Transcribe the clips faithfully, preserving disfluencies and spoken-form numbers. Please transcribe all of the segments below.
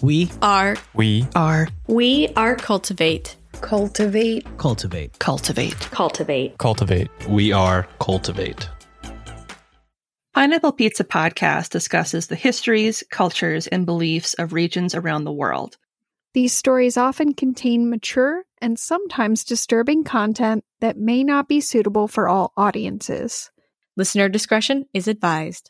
We are. We are. We are Cultivate. Cultivate. Cultivate. Cultivate. Cultivate. Cultivate. We are Cultivate. Pineapple Pizza Podcast discusses the histories, cultures, and beliefs of regions around the world. These stories often contain mature and sometimes disturbing content that may not be suitable for all audiences. Listener discretion is advised.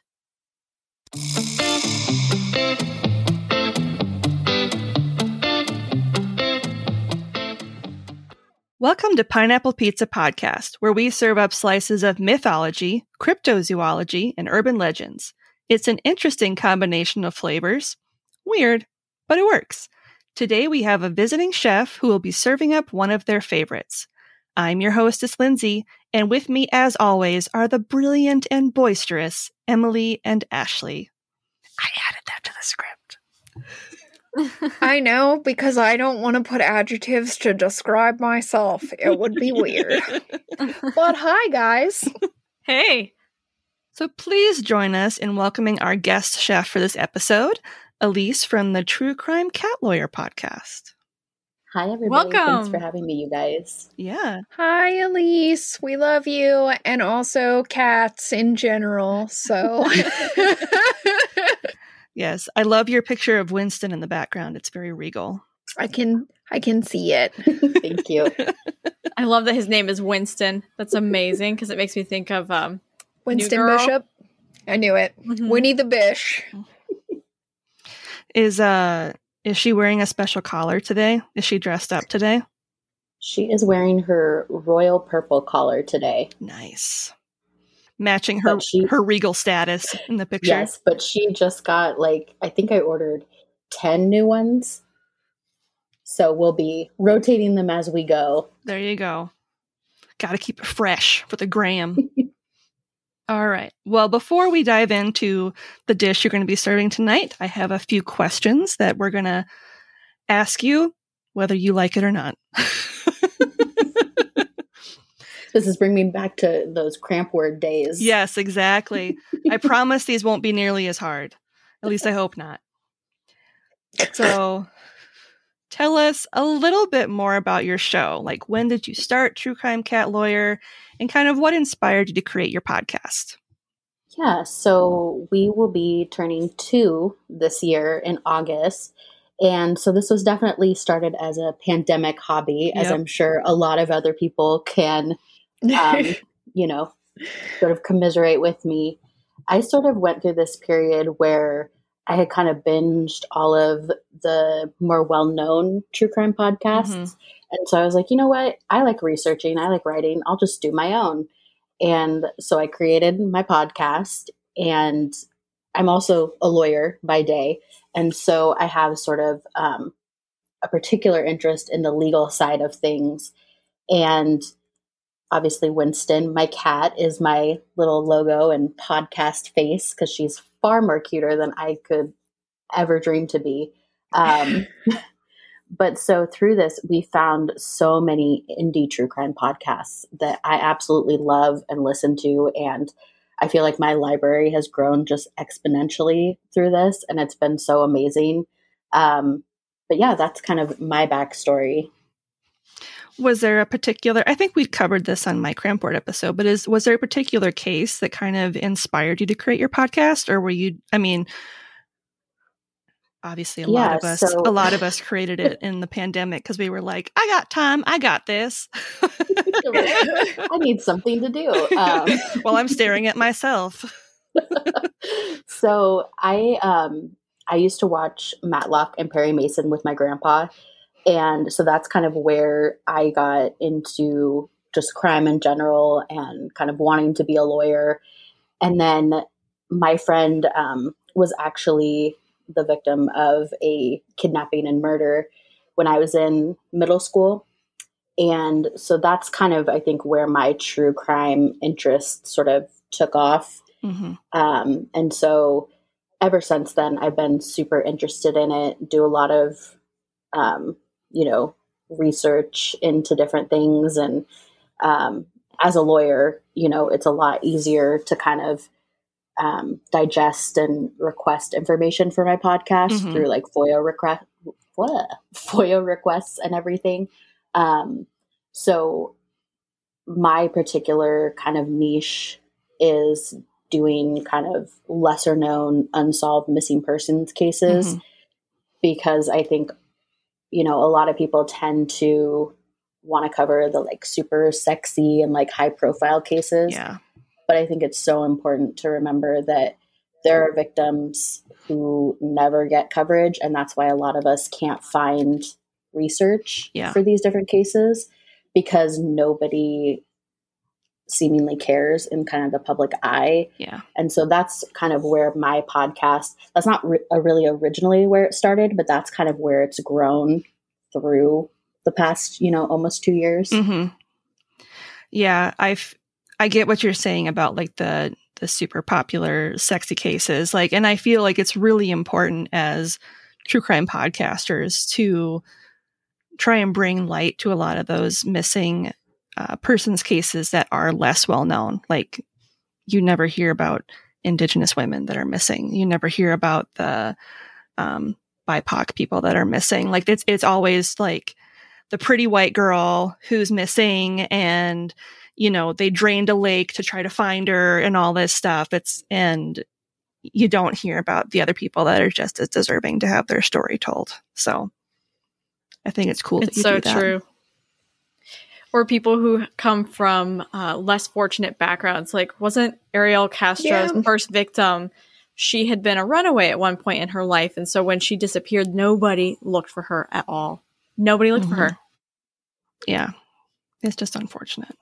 Welcome to Pineapple Pizza Podcast, where we serve up slices of mythology, cryptozoology, and urban legends. It's an interesting combination of flavors. Weird, but it works. Today we have a visiting chef who will be serving up one of their favorites. I'm your hostess, Lindsay, and with me, as always, are the brilliant and boisterous Emily and Ashley. I added that to the script. I know, because I don't want to put adjectives to describe myself. It would be weird. But hi, guys. Hey. So please join us in welcoming our guest chef for this episode, Elise from the True Crime Cat Lawyer podcast. Hi, everybody. Welcome. Thanks for having me, you guys. Yeah. Hi, Elise. We love you, and also cats in general, so... Yes, I love your picture of Winston in the background. It's very regal. I can I can see it. Thank you. I love that his name is Winston. That's amazing because it makes me think of um, Winston New Girl. Bishop. I knew it. Mhm. Winnie the Bish. Is uh is she wearing a special collar today? Is she dressed up today? She is wearing her royal purple collar today. Nice. Matching her But she- her regal status in the picture. Yes, but she just got, like, I think I ordered ten new ones. So we'll be rotating them as we go. There you go. Got to keep it fresh for the gram. All right. Well, before we dive into the dish you're going to be serving tonight, I have a few questions that we're going to ask you, whether you like it or not. This is bringing me back to those cramp word days. Yes, exactly. I promise these won't be nearly as hard. At least I hope not. So tell us a little bit more about your show. Like, when did you start True Crime Cat Lawyer, and kind of what inspired you to create your podcast? Yeah, so we will be turning two this year in August. And so this was definitely started as a pandemic hobby, as Yep. I'm sure a lot of other people can, um, you know, sort of commiserate with me. I sort of went through this period where I had kind of binged all of the more well-known true crime podcasts. Mhm. And so I was like, you know what? I like researching. I like writing. I'll just do my own. And so I created my podcast, and I'm also a lawyer by day. And so I have sort of um, a particular interest in the legal side of things. And obviously Winston, my cat, is my little logo and podcast face because she's far more cuter than I could ever dream to be. Um, but so through this, we found so many indie true crime podcasts that I absolutely love and listen to. And I feel like my library has grown just exponentially through this, and it's been so amazing. Um, but yeah, that's kind of my backstory. Was there a particular, I think we covered this on my cramp word episode, but is was there a particular case that kind of inspired you to create your podcast? Or were you, I mean, obviously a lot Yeah, of us, so- a lot of us created it in the pandemic because we were like, I got time, I got this. I need something to do. Um, While I'm staring at myself. so I um, I used to watch Matlock and Perry Mason with my grandpa. And so that's kind of where I got into just crime in general and kind of wanting to be a lawyer. And then my friend um, was actually the victim of a kidnapping and murder when I was in middle school. And so that's kind of, I think, where my true crime interest sort of took off. Mm-hmm. Um, and so ever since then, I've been super interested in it, do a lot of, um, you know, research into different things. And um, as a lawyer, you know, it's a lot easier to kind of um, digest and request information for my podcast Mhm. through like FOIA request, FOIA requests and everything. Um, so my particular kind of niche is doing kind of lesser known unsolved missing persons cases, Mhm. because I think, you know, a lot of people tend to want to cover the like super sexy and like high profile cases. Yeah. But I think it's so important to remember that there are victims who never get coverage. And that's why a lot of us can't find research Yeah. for these different cases, because nobody seemingly cares in kind of the public eye. Yeah. And so that's kind of where my podcast, that's not re- uh, really originally where it started, but that's kind of where it's grown through the past, you know, almost two years. hmm Yeah, I've I get what you're saying about like the the super popular sexy cases. Like, and I feel like it's really important as true crime podcasters to try and bring light to a lot of those missing uh, persons cases that are less well known. Like, you never hear about Indigenous women that are missing. You never hear about the um, B I P O C people that are missing. Like, it's it's always like the pretty white girl who's missing, and you know, they drained a lake to try to find her and all this stuff. It's, and you don't hear about the other people that are just as deserving to have their story told. So I think it's cool that It's you so do that. true. Or people who come from uh, less fortunate backgrounds. Like, wasn't Ariel Castro's Yeah. first victim? She had been a runaway at one point in her life. And so when she disappeared, nobody looked for her at all. Nobody looked for Mhm. her. Yeah. It's just unfortunate.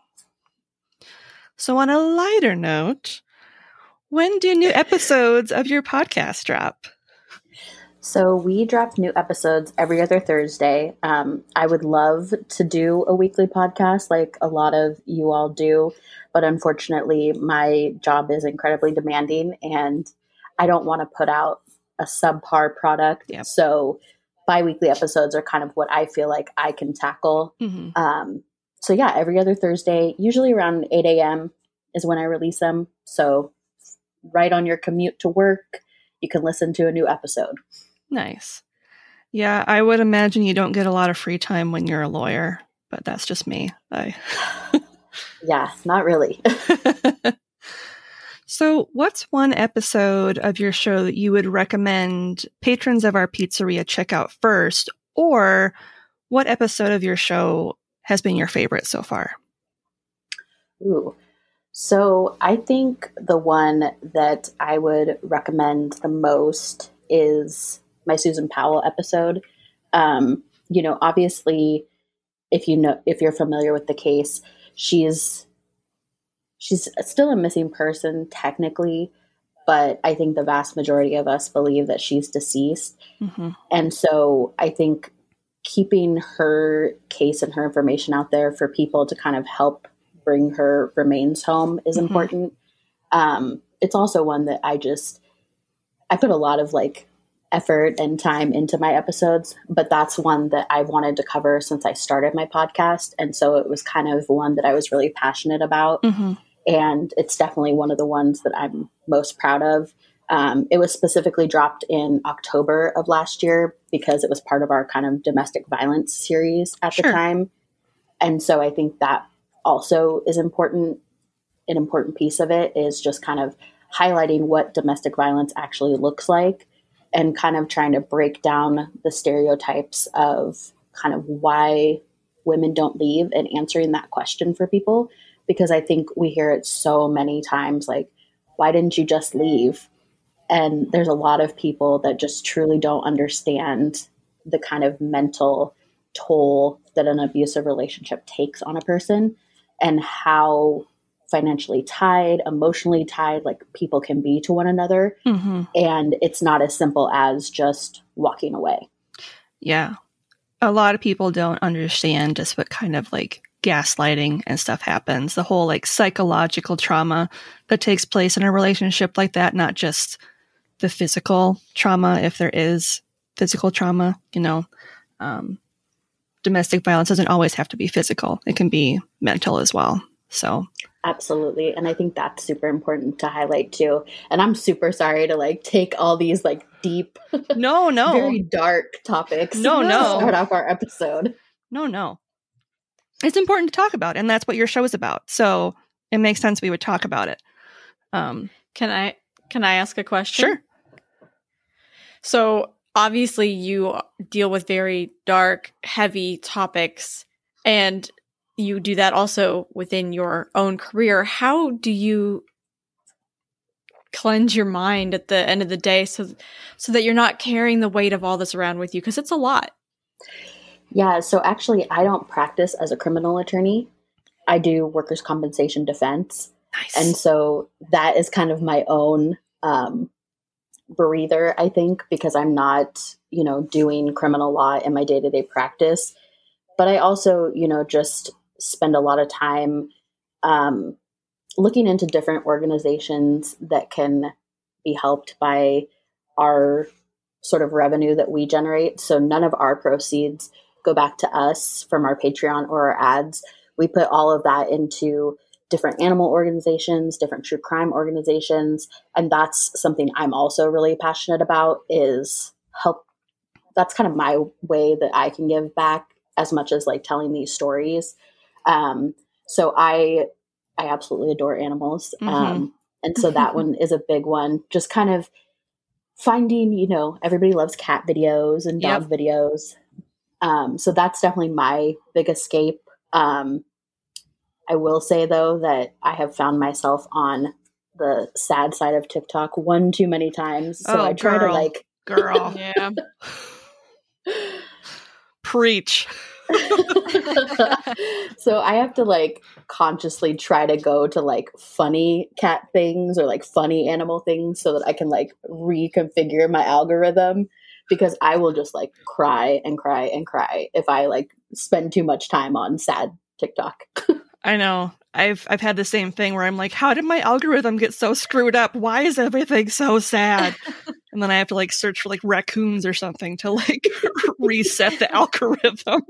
So on a lighter note, when do new episodes of your podcast drop? So we drop new episodes every other Thursday. Um, I would love to do a weekly podcast like a lot of you all do, but unfortunately my job is incredibly demanding and I don't want to put out a subpar product. Yep. So bi-weekly episodes are kind of what I feel like I can tackle. Mm-hmm. Um, so yeah, every other Thursday, usually around eight a.m. is when I release them. So right on your commute to work, you can listen to a new episode. Nice. Yeah, I would imagine you don't get a lot of free time when you're a lawyer, but that's just me. I... Yeah, not really. So what's one episode of your show that you would recommend patrons of our pizzeria check out first? Or what episode of your show has been your favorite so far? Ooh. So I think the one that I would recommend the most is my Susan Powell episode. Um, you know, obviously, if you know, if you're familiar with the case, she's she's still a missing person technically, but I think the vast majority of us believe that she's deceased. Mm-hmm. And so I think keeping her case and her information out there for people to kind of help bring her remains home is Mhm. important. Um, it's also one that I just, I put a lot of like effort and time into my episodes, but that's one that I wanted to cover since I started my podcast. And so it was kind of one that I was really passionate about. Mm-hmm. And it's definitely one of the ones that I'm most proud of. Um, it was specifically dropped in October of last year because it was part of our kind of domestic violence series at Sure. the time. And so I think that also is important. An important piece of it is just kind of highlighting what domestic violence actually looks like and kind of trying to break down the stereotypes of kind of why women don't leave and answering that question for people. Because I think we hear it so many times, like, why didn't you just leave? And there's a lot of people that just truly don't understand the kind of mental toll that an abusive relationship takes on a person and how financially tied, emotionally tied, like people can be to one another. Mm-hmm. And it's not as simple as just walking away. Yeah. A lot of people don't understand just what kind of like gaslighting and stuff happens. The whole like psychological trauma that takes place in a relationship like that, not just the physical trauma, if there is physical trauma, you know. Um, domestic violence doesn't always have to be physical. It can be mental as well. So absolutely. And I think that's super important to highlight too. And I'm super sorry to like take all these like deep, no, no, very dark topics. No, to no. Start off our episode. No, no. It's important to talk about, and that's what your show is about. So it makes sense we would talk about it. Um, Can I can I ask a question? Sure. So obviously you deal with very dark, heavy topics, and you do that also within your own career. How do you cleanse your mind at the end of the day so so that you're not carrying the weight of all this around with you? Because it's a lot. Yeah, so actually I don't practice as a criminal attorney. I do workers' compensation defense. Nice. And so that is kind of my own um, breather, I think, because I'm not, you know, doing criminal law in my day-to-day practice. But I also, you know, just spend a lot of time um, looking into different organizations that can be helped by our sort of revenue that we generate. So none of our proceeds go back to us from our Patreon or our ads. We put all of that into different animal organizations, different true crime organizations. And that's something I'm also really passionate about, is help. That's kind of my way that I can give back, as much as like telling these stories. Um, so I, I absolutely adore animals. Mm-hmm. Um, and so that one is a big one, just kind of finding, you know, everybody loves cat videos and dog Yep. videos. Um, so that's definitely my big escape. Um, I will say though that I have found myself on the sad side of TikTok one too many times. So Oh, I try girl. to like, Girl. Yeah. Preach. so I have to like consciously try to go to like funny cat things or like funny animal things so that I can like reconfigure my algorithm, because I will just like cry and cry and cry if I like spend too much time on sad TikTok. I know. I've I've had the same thing where I'm like, how did my algorithm get so screwed up? Why is everything so sad? And then I have to like search for like raccoons or something to like reset the algorithm.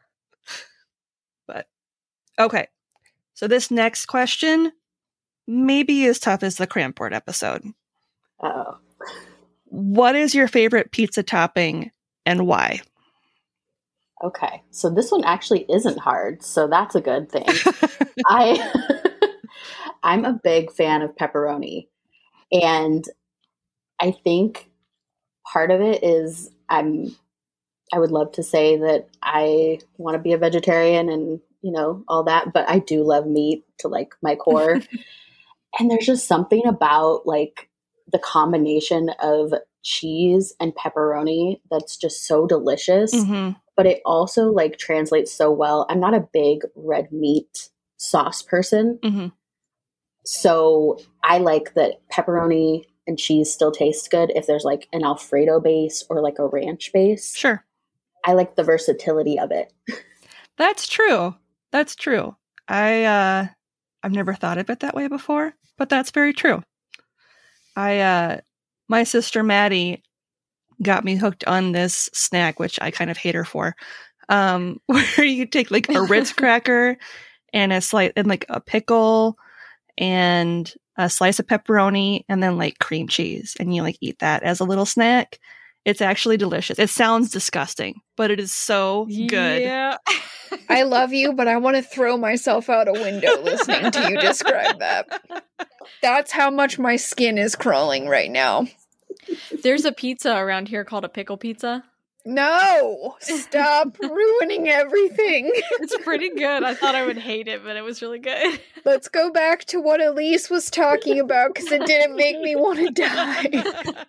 But okay. So this next question may be as tough as the cramp board episode. Uh-oh. What is your favorite pizza topping and why? Okay. So this one actually isn't hard, so that's a good thing. I I'm a big fan of pepperoni. And I think part of it is I'm I would love to say that I want to be a vegetarian and, you know, all that, but I do love meat to like my core. And there's just something about like the combination of cheese and pepperoni that's just so delicious. Mm-hmm. But it also like translates so well. I'm not a big red meat sauce person. Mm-hmm. So I like that pepperoni and cheese still tastes good if there's like an Alfredo base or like a ranch base. Sure. I like the versatility of it. That's true. That's true. I uh I've never thought of it that way before, but that's very true. I uh my sister Maddie got me hooked on this snack, which I kind of hate her for. Um where you take like a Ritz cracker and a slice and like a pickle and a slice of pepperoni and then like cream cheese, and you like eat that as a little snack. It's actually delicious. It sounds disgusting, but it is so good. Yeah. I love you, but I want to throw myself out a window listening to you describe that. That's how much my skin is crawling right now. There's a pizza around here called a pickle pizza. No! Stop ruining everything. It's pretty good. I thought I would hate it, but it was really good. Let's go back to what Elise was talking about, because it didn't make me want to die.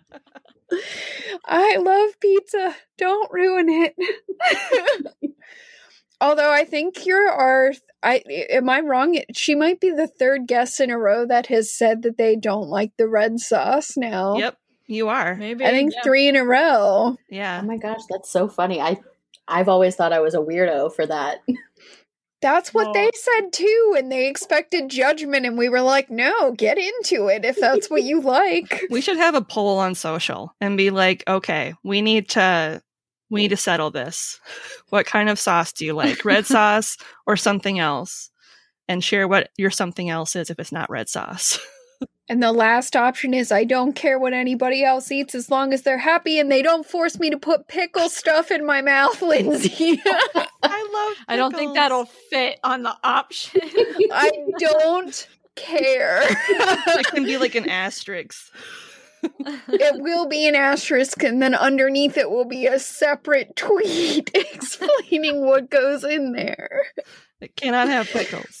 I love pizza. Don't ruin it. Although I think you're our, I am I wrong? She might be the third guest in a row that has said that they don't like the red sauce now. Yep, you are. Maybe. I think yeah. three in a row. Yeah. Oh my gosh, that's so funny. I I've always thought I was a weirdo for that. That's what Oh. they said too, and they expected judgment, and we were like, no, get into it if that's what you like. We should have a poll on social and be like, okay, we need to we need to settle this. What kind of sauce do you like? Red sauce or something else? and share what your something else is if it's not red sauce. And the last option is I don't care what anybody else eats as long as they're happy and they don't force me to put pickle stuff in my mouth, Lindsay. I love pickles. I don't think that'll fit on the option. I don't care. It can be like an asterisk. It will be an asterisk, and then underneath it will be a separate tweet explaining what goes in there. It cannot have pickles.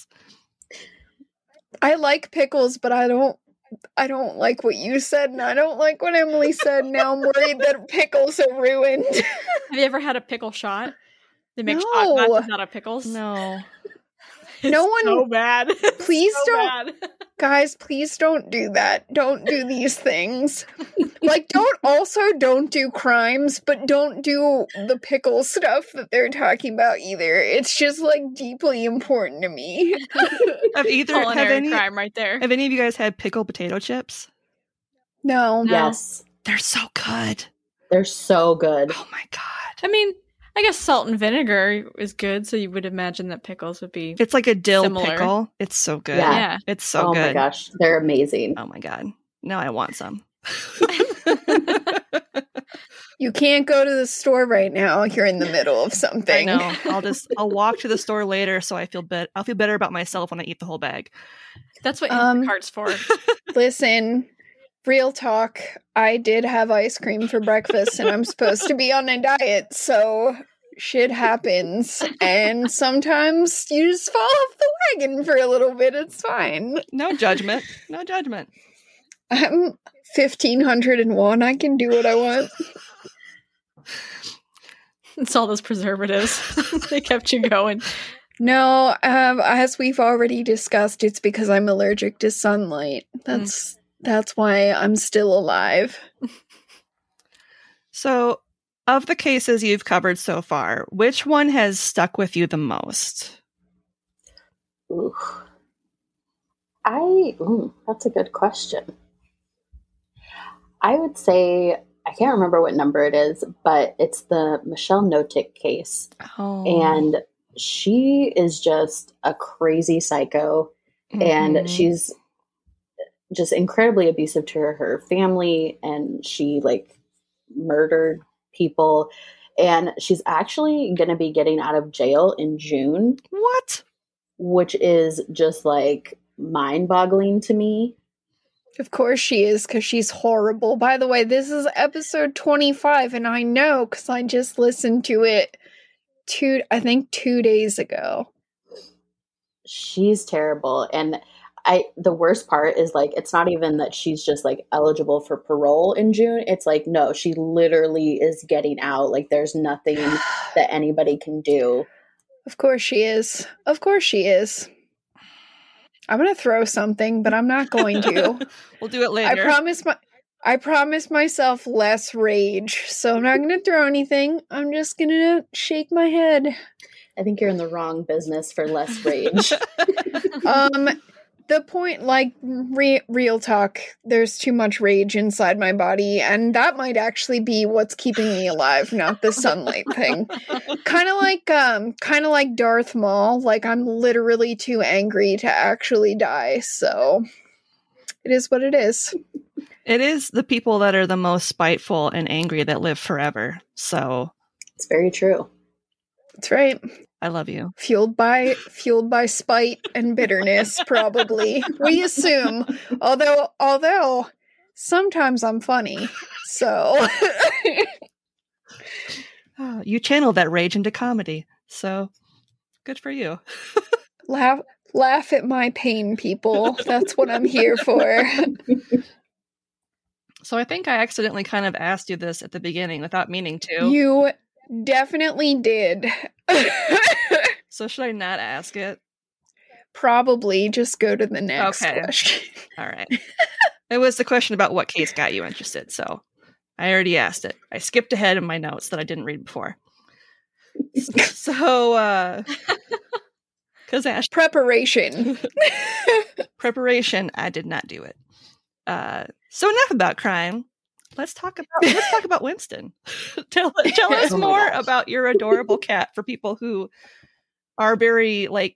I like pickles, but I don't I don't like what you said, and I don't like what Emily said. Now I'm worried that pickles are ruined. Have you ever had a pickle shot? They make No. shot glasses out of pickles. No. It's No one- so bad. It's Please so don't- bad. Guys, please don't do that. Don't do these things. Like, don't also don't do crimes, but don't do the pickle stuff that they're talking about either. It's just like deeply important to me. Have either have Culinary any crime right there. have any of you guys had pickled potato chips? No. No. Yes. They're so good. They're so good. Oh my god. I mean, I guess salt and vinegar is good, so you would imagine that pickles would be. It's like a dill Similar. pickle. It's so good. Yeah. Yeah. It's so oh good. my gosh, they're amazing. Oh my god. Now I want some. You can't go to the store right now. You're in the middle of I something. know. I'll just I'll walk to the store later so I feel bet I'll feel better about myself when I eat the whole bag. That's what Um, Instacart's for. Listen, real talk. I did have ice cream for breakfast, and I'm supposed to be on a diet, so shit happens. And sometimes you just fall off the wagon for a little bit. It's fine. No judgment. No judgment. I'm fifteen hundred one. I can do what I want. It's all those preservatives. They kept you going. No, um, as we've already discussed, it's because I'm allergic to sunlight. That's that's why I'm still alive. So, of the cases you've covered so far, which one has stuck with you the most? Ooh. I, ooh, that's a good question. I would say, I can't remember what number it is, but it's the Michelle Notick case. Oh. And she is just a crazy psycho. And Mhm. she's just incredibly abusive to her, her family. And she like murdered people. And she's actually going to be getting out of jail in June, What? which is just like mind boggling to me. Of course she is, because she's horrible. By the way, this is episode twenty-five, and I know because I just listened to it two, I think two days ago. She's terrible. And I the worst part is like it's not even that she's just like eligible for parole in June. It's like no, she literally is getting out. Like there's nothing that anybody can do. Of course she is. Of course she is. I'm gonna throw something, but I'm not going to. We'll do it I later. promise my I promise myself less rage, so I'm not gonna throw anything. I'm just gonna shake my head. I think you're in the wrong business for less rage. Um, the point, like, re- real talk, there's too much rage inside my body, and that might actually be what's keeping me alive, not the sunlight thing. Kind of like, um, kind of like Darth Maul. Like, I'm literally too angry to actually die, so it is what it is. It is the people that are the most spiteful and angry that live forever. So It's very true. That's right. I love you. Fueled by fueled by spite and bitterness, probably. We assume. Although although sometimes I'm funny. So Oh, you channeled that rage into comedy. So good for you. laugh laugh at my pain, people. That's what I'm here for. So I think I accidentally kind of asked you this at the beginning without meaning to. You definitely did. So should I not ask it? Probably just go to the next Okay. question. All right. It was the question about what case got you interested, so I already asked it. I skipped ahead in my notes that I didn't read before. So, uh, because Ash Preparation. preparation, I did not do it. Uh, so enough about crime. Let's talk about let's talk about Winston. tell tell us Oh my more gosh. about your adorable cat for people who are very like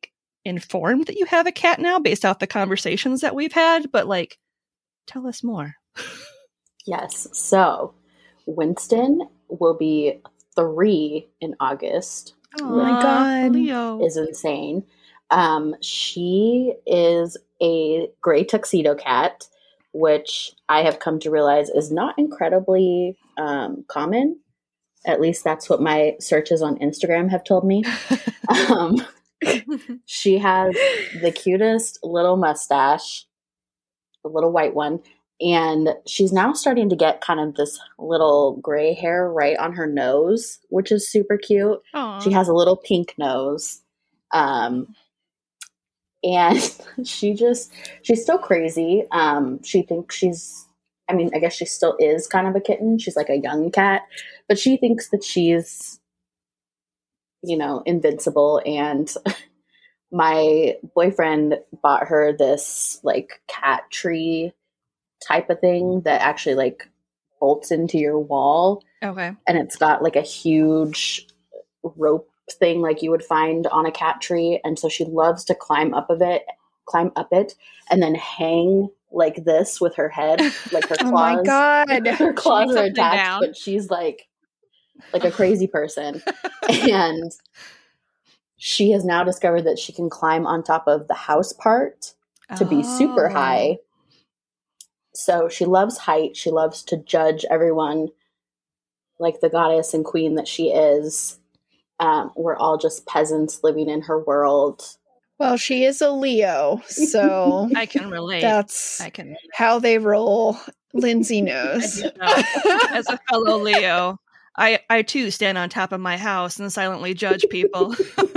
informed that you have a cat now based off the conversations that we've had, but like, tell us more. Yes. So Winston will be three in August. Oh my God. Leo. Is insane. Um, she is a gray tuxedo cat, which I have come to realize is not incredibly um, common. At least that's what my searches on Instagram have told me. um, she has the cutest little mustache, the little white one. And she's now starting to get kind of this little gray hair right on her nose, which is super cute. Aww. She has a little pink nose. Um, and she just, she's still crazy. Um, she thinks she's, I mean, I guess she still is kind of a kitten. She's like a young cat, but she thinks that she's, you know, invincible. And my boyfriend bought her this like cat tree type of thing that actually like bolts into your wall. Okay. And it's got like a huge rope thing like you would find on a cat tree. And so she loves to climb up of it, climb up it, and then hang like this with her head, like her claws. Oh my God. Her claws makes are something attached, down. but she's like like a crazy person. And she has now discovered that she can climb on top of the house part to be super Oh. high. So she loves height. She loves to judge everyone like the goddess and queen that she is. Um, we're all just peasants living in her world. Well, she is a Leo, so I can relate. that's I can. how they roll. Lindsay knows. As a fellow Leo, I, I too stand on top of my house and silently judge people.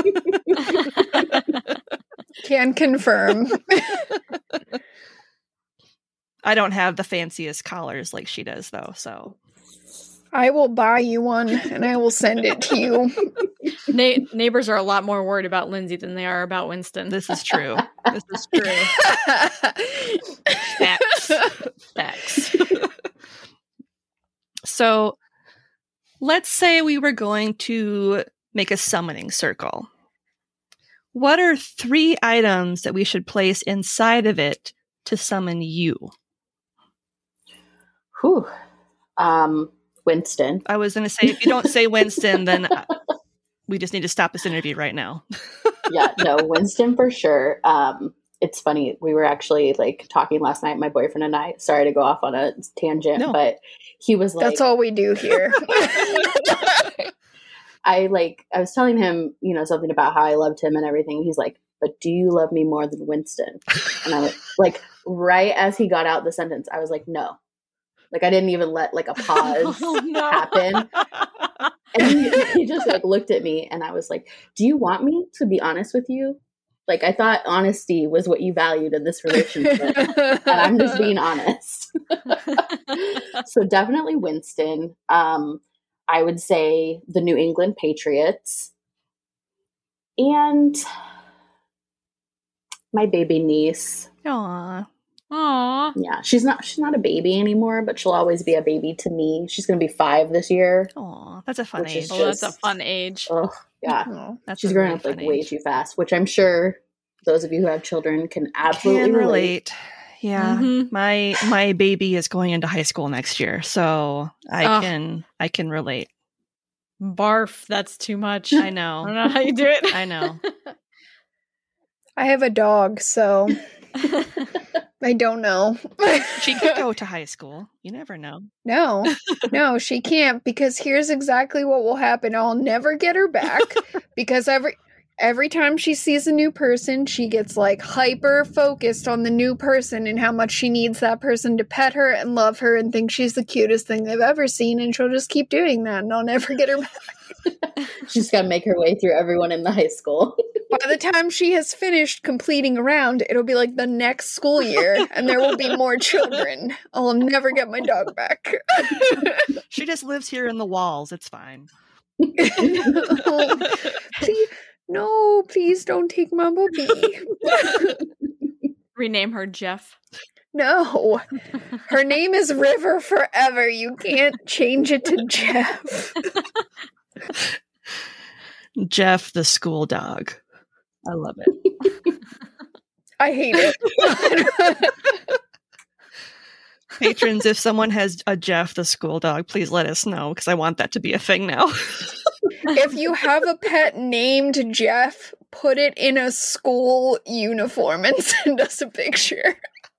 Can confirm. I don't have the fanciest collars like she does, though. So I will buy you one and I will send it to you. Na- neighbors are a lot more worried about Lindsay than they are about Winston. this is true. This is true. Facts. Facts. So let's say we were going to make a summoning circle. What are three items that we should place inside of it to summon you? Whew. Um, Winston. I was going to say, if you don't say Winston, then uh, we just need to stop this interview right now. Yeah, no, Winston for sure. Um, it's funny. We were actually like talking last night, my boyfriend and I. Sorry to go off on a tangent, No. but he was like, That's all we do here. I like, I was telling him, you know, something about how I loved him and everything. He's like, but do you love me more than Winston? And I was like, right as he got out the sentence, I was like, no. Like, I didn't even let like a pause Oh, no. happen. And he, he just like looked at me and I was like, do you want me to be honest with you? Like, I thought honesty was what you valued in this relationship. And I'm just being honest. So definitely Winston. Um, I would say the New England Patriots. And my baby niece. Aw. Aw. Yeah, she's not she's not a baby anymore, but she'll always be a baby to me. She's going to be five this year. Aw. That's a fun Which age. is Oh, that's a Just- fun age. Oh, yeah. Oh. That's She's a growing really up like fun way age. too fast, which I'm sure those of you who have children can absolutely Can relate. relate. Yeah. Mhm. My my baby is going into high school next year, so I Ugh. can I can relate. Barf, that's too much. I I don't know. know how you do it. I know. I have a dog, so I don't know. She could go to high school. You never know. No, no, she can't, because here's exactly what will happen. I'll never get her back because every every time she sees a new person, she gets like hyper focused on the new person and how much she needs that person to pet her and love her and think she's the cutest thing they've ever seen, and she'll just keep doing that and I'll never get her back. She's got to make her way through everyone in the high school. By the time she has finished completing a round, it'll be like the next school year and there will be more children. I'll never get my dog back. She just lives here in the walls. It's fine. Please, no, please don't take my puppy. Rename her Jeff. No, her name is River forever. You can't change it to Jeff. Jeff the school dog. I love it. I hate it. Patrons, if someone has a Jeff the school dog, please let us know because I want that to be a thing now. If you have a pet named Jeff, put it in a school uniform and send us a picture.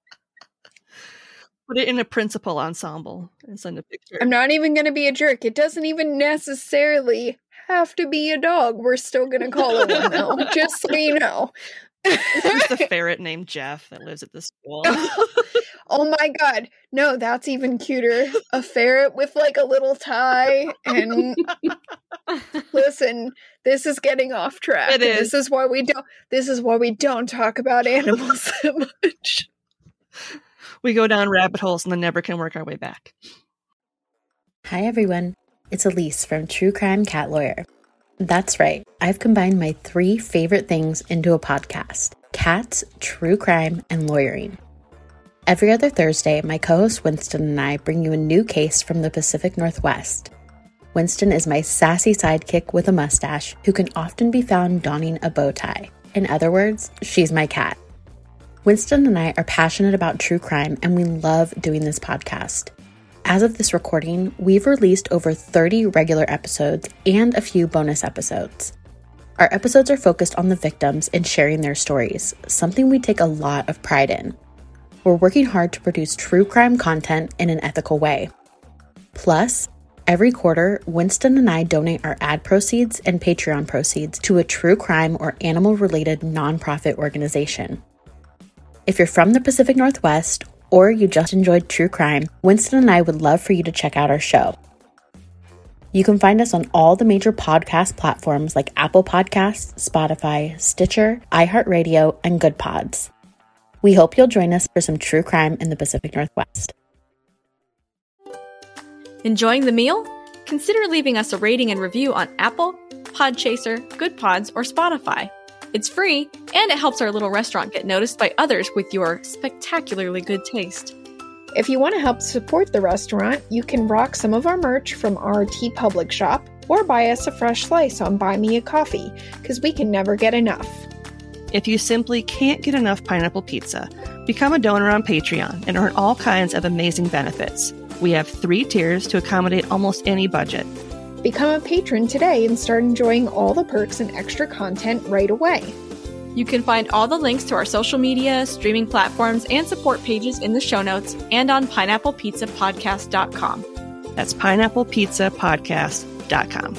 Put it in a principal ensemble and send a picture. I'm not even going to be a jerk. It doesn't even necessarily have to be a dog. We're still going to call it one, though. Just so you know. It's just a ferret named Jeff that lives at the school. Oh my god. No, that's even cuter. A ferret with like a little tie. And listen, this is getting off track. It is. This is why we don't this is why we don't talk about animals that much. We go down rabbit holes and then never can work our way back. Hi everyone. It's Elise from True Crime Cat Lawyer. That's right. I've combined my three favorite things into a podcast: cats, true crime, and lawyering. Every other Thursday, my co-host Winston and I bring you a new case from the Pacific Northwest. Winston is my sassy sidekick with a mustache who can often be found donning a bow tie. In other words, she's my cat. Winston and I are passionate about true crime, and we love doing this podcast. As of this recording, we've released over thirty regular episodes and a few bonus episodes. Our episodes are focused on the victims and sharing their stories, something we take a lot of pride in. We're working hard to produce true crime content in an ethical way. Plus, every quarter, Winston and I donate our ad proceeds and Patreon proceeds to a true crime or animal-related nonprofit organization. If you're from the Pacific Northwest, or you just enjoyed true crime, Winston and I would love for you to check out our show. You can find us on all the major podcast platforms like Apple Podcasts, Spotify, Stitcher, iHeartRadio, and Good Pods. We hope you'll join us for some true crime in the Pacific Northwest. Enjoying the meal? Consider leaving us a rating and review on Apple, Podchaser, Good Pods, or Spotify. It's free, and it helps our little restaurant get noticed by others with your spectacularly good taste. If you want to help support the restaurant, you can rock some of our merch from our TeePublic shop, or buy us a fresh slice on Buy Me a Coffee, because we can never get enough. If you simply can't get enough pineapple pizza, become a donor on Patreon and earn all kinds of amazing benefits. We have three tiers to accommodate almost any budget. Become a patron today and start enjoying all the perks and extra content right away. You can find all the links to our social media, streaming platforms, and support pages in the show notes and on pineapple pizza podcast dot com. That's pineapple pizza podcast dot com.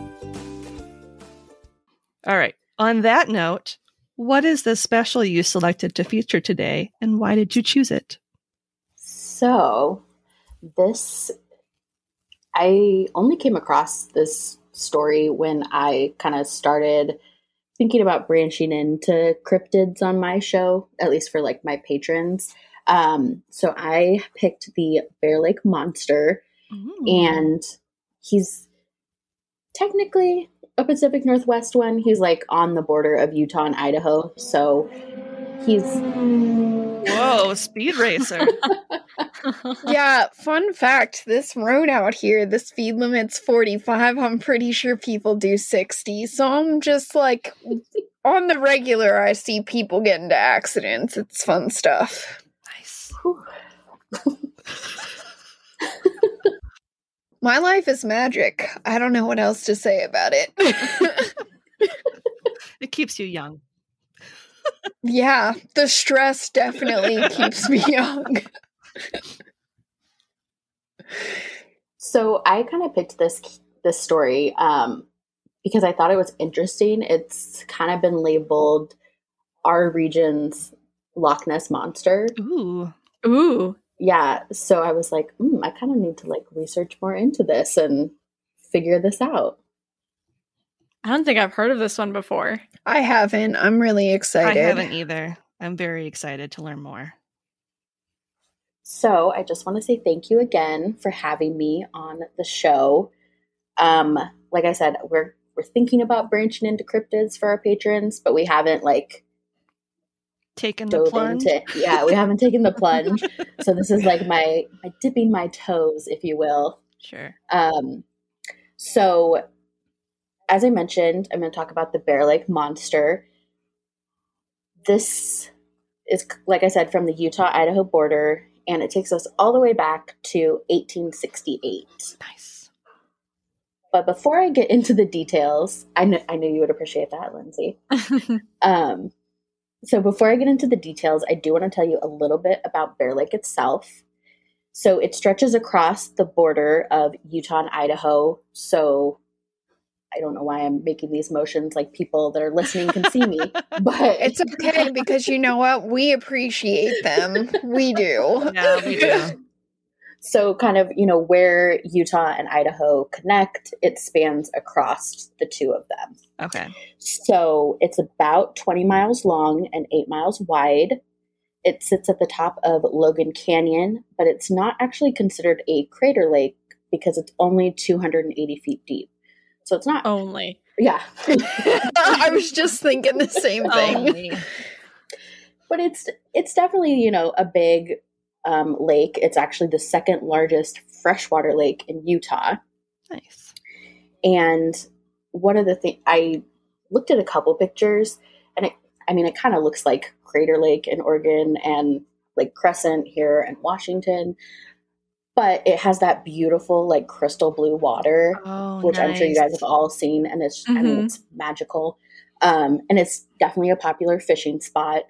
All right. On that note, what is the special you selected to feature today, and why did you choose it? So, this... I only came across this story when I kind of started thinking about branching into cryptids on my show, at least for like my patrons. Um, so I picked the Bear Lake Monster, Ooh. And he's technically a Pacific Northwest one. He's like on the border of Utah and Idaho. So he's... Whoa, speed racer. Yeah, fun fact, this road out here, the speed limit's forty-five. I'm pretty sure people do sixty. So I'm just like, on the regular, I see people get into accidents. It's fun stuff. Nice. My life is magic. I don't know what else to say about it. It keeps you young. Yeah, the stress definitely keeps me young. So I kind of picked this this story um, because I thought it was interesting. It's kind of been labeled our region's Loch Ness Monster. Ooh. Ooh. Yeah. So I was like, mm, I kind of need to like research more into this and figure this out. I don't think I've heard of this one before. I haven't. I'm really excited. I haven't either. I'm very excited to learn more. So I just want to say thank you again for having me on the show. Um, like I said, we're we're thinking about branching into cryptids for our patrons, but we haven't like taken the plunge. Into, yeah, we haven't taken the plunge. So this is like my, my dipping my toes, if you will. Sure. Um, so as I mentioned, I'm going to talk about the Bear Lake Monster. This is, like I said, from the Utah-Idaho border, and it takes us all the way back to eighteen sixty-eight. Nice. But before I get into the details, I, kn- I knew you would appreciate that, Lindsay. um, so before I get into the details, I do want to tell you a little bit about Bear Lake itself. So it stretches across the border of Utah and Idaho. So I don't know why I'm making these motions like people that are listening can see me, but It's okay because you know what? We appreciate them. We do. Yeah, we do. So kind of, you know, where Utah and Idaho connect, it spans across the two of them. Okay. So it's about twenty miles long and eight miles wide. It sits at the top of Logan Canyon, but it's not actually considered a crater lake because it's only two hundred eighty feet deep. So it's not Only. Yeah. I was just thinking the same thing. Only. But it's it's definitely, you know, a big um, lake. It's actually the second largest freshwater lake in Utah. Nice. And one of the things, I looked at a couple pictures, and it, I mean, it kind of looks like Crater Lake in Oregon and like Crescent here in Washington. But it has that beautiful, like, crystal blue water, Oh, which I'm sure you guys nice. have all seen. And it's, I mean, Mhm. it's magical. Um, and it's definitely a popular fishing spot.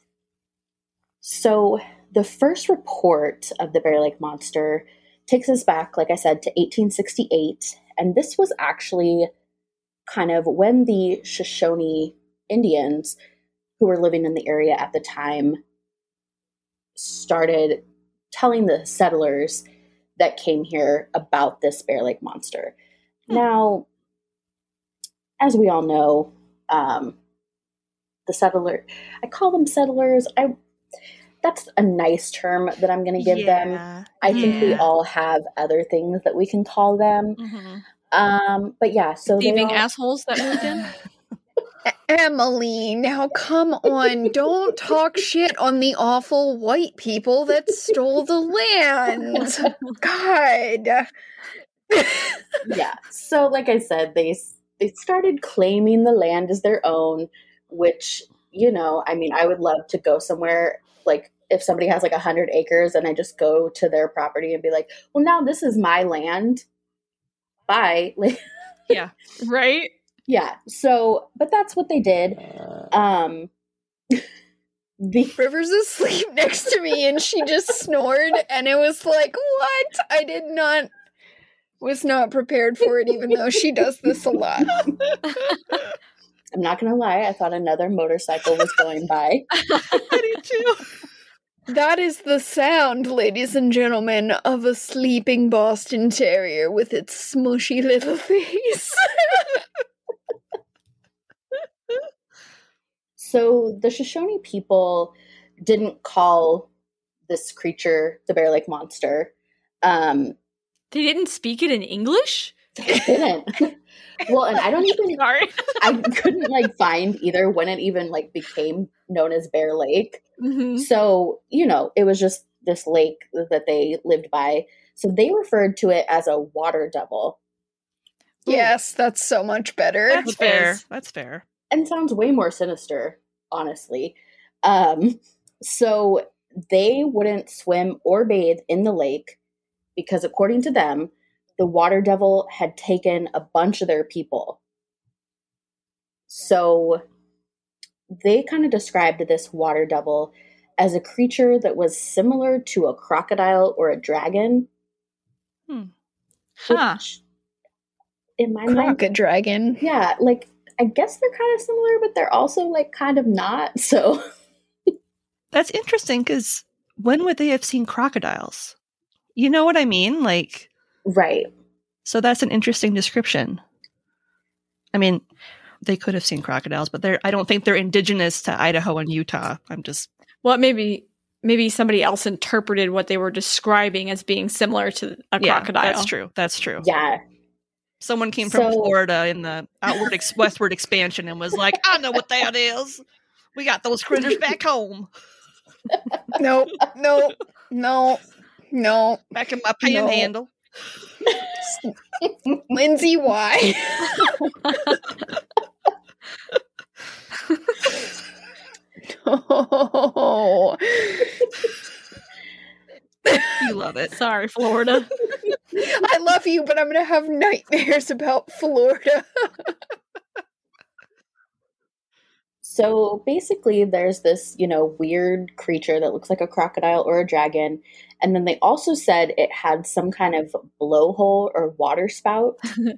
So the first report of the Bear Lake Monster takes us back, like I said, to eighteen sixty-eight. And this was actually kind of when the Shoshone Indians, who were living in the area at the time, started telling the settlers that came here about this Bear Lake Monster. Hmm. Now, as we all know, um, the settler, I call them settlers. I that's a nice term that I'm going to give them. Yeah. I think we Yeah. all have other things that we can call them. Mhm. Um, but yeah, so they Thieving all- assholes that moved in. Emily, now come on. Don't talk shit on the awful white people that stole the land. God. yeah. So like I said, they they started claiming the land as their own, which, you know, I mean, I would love to go somewhere, like if somebody has like a hundred acres and I just go to their property and be like, well, now this is my land. Bye. Like, Yeah. Right? yeah. So, but that's what they did. Um, the River's asleep next to me and she just snored and it was like, what? I did not, was not prepared for it even though she does this a lot. I'm not going to lie. I thought another motorcycle was going by. I did too. That is the sound, ladies and gentlemen, of a sleeping Boston Terrier with its smushy little face. So the Shoshone people didn't call this creature the Bear Lake Monster. Um, They didn't speak it in English? they didn't. Well, and I don't even, Sorry. I couldn't like find either when it even like became known as Bear Lake. Mhm. So, you know, it was just this lake that they lived by. So they referred to it as a water devil. Yes, that's so much better. That's fair. Fizz. That's fair. And sounds way more sinister, honestly. Um, so they wouldn't swim or bathe in the lake because, according to them, the water devil had taken a bunch of their people. So they kind of described this water devil as a creature that was similar to a crocodile or a dragon. Hmm. Huh. Which, in my mind, Crocodragon. yeah, like, I guess they're kind of similar, but they're also, like, kind of not, so... That's interesting because when would they have seen crocodiles? You know what I mean? Like, Right. so that's an interesting description. I mean, they could have seen crocodiles, but they're I don't think they're indigenous to Idaho and Utah. I'm just Well, maybe maybe somebody else interpreted what they were describing as being similar to a yeah, crocodile. that's true. That's true. Yeah. Someone came from So- Florida in the outward ex- westward expansion and was like, I know what that is. We got those critters back home, Nope, nope, no, no. back in my panhandle. Lindsay, why? love it. Sorry, Florida. I love you, but I'm going to have nightmares about Florida. So basically, there's this, you know, weird creature that looks like a crocodile or a dragon. And then they also said it had some kind of blowhole or water spout.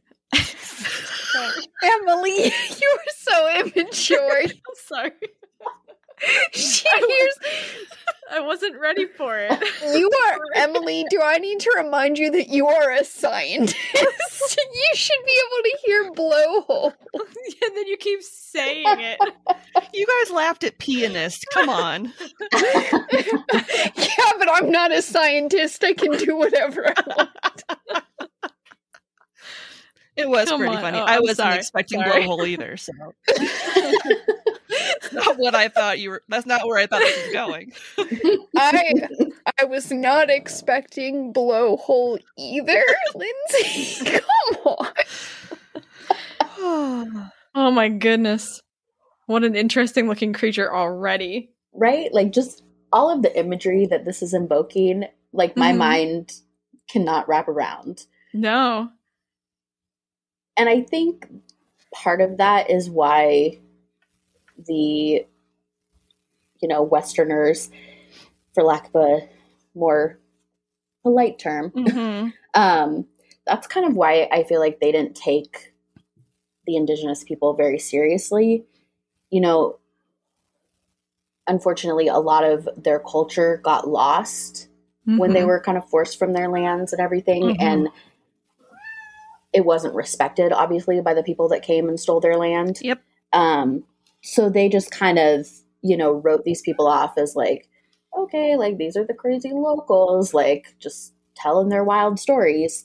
Emily, you are so immature. I'm sorry. She I hears. I wasn't ready for it. You are, Emily, do I need to remind you that you are a scientist? You should be able to hear blowhole. And then you keep saying it. You guys laughed at pianist. Come on. Yeah, but I'm not a scientist. I can do whatever I want. It was Come pretty on. funny. Oh, I I'm wasn't sorry. expecting Sorry. blowhole either, so that's not what I thought you were. That's not where I thought this was going. I I was not expecting blowhole either, Lindsay. Come on. Oh my goodness. What an interesting looking creature already. Right? Like, just all of the imagery that this is invoking, like, my Mhm. mind cannot wrap around. No. And I think part of that is why the, you know, Westerners, for lack of a more polite term, Mm-hmm. um, that's kind of why I feel like they didn't take the indigenous people very seriously. You know, unfortunately, a lot of their culture got lost when they were kind of forced from their lands and everything. Mhm. And it wasn't respected, obviously, by the people that came and stole their land. Yep. Um, so they just kind of, you know, wrote these people off as like, okay, like, these are the crazy locals, like, just telling their wild stories.